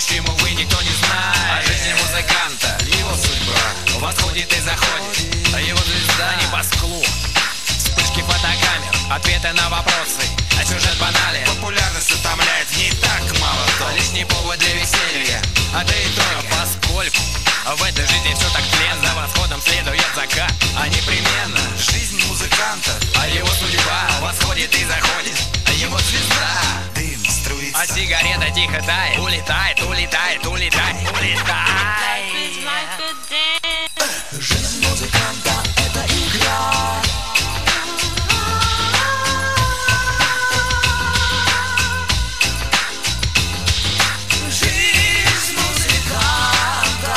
будущем, увы, никто не знает. О жизни музыканта, его судьба восходит и заходит, а его звезда небосклон. Вспышки фотокамер, ответы на вопросы, а сюжет банален. Популярность утомляет, не так мало то. Лишний повод для веселья, а да и только поскольку в этой жизни все так тленно. За восходом следует закат, а непременно Жизнь музыканта, а его судьба восходит и заходит, а его звезда. дым струится. А сигарета тихо тает, улетает, улетает, улетает, улетает. Жизнь музыканта — это игра. Жизнь музыканта.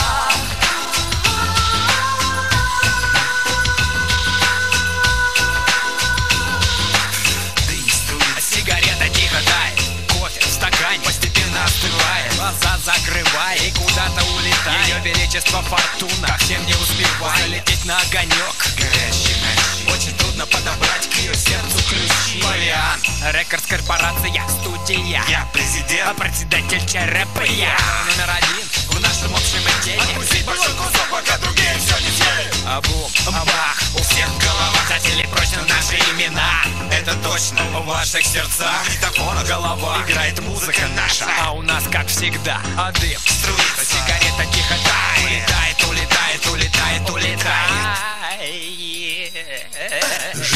Дым струится. Сигарета тихо тает, кофе в стакане постепенно остывает, глаза закрывает и куда-то улетает. Ее величество фортуна совсем не успевает залететь на огонек. Горящий ночи. Очень трудно подобрать к ее сердцу ключи. Павиан. Рекордс корпорация, студия. Я президент. Председатель ЧРП. Я номер один в нашем общем отделе. Откусить большой кусок, пока другие все не съели. Бум, бах, у всех голова. Создатели прочно наши имена. Это точно. В ваших сердцах Магнитофон, голова играет музыка наша. а у нас, как всегда, дым Струится. сигарета тихо тает, улетает, улетает, улетает, улетает.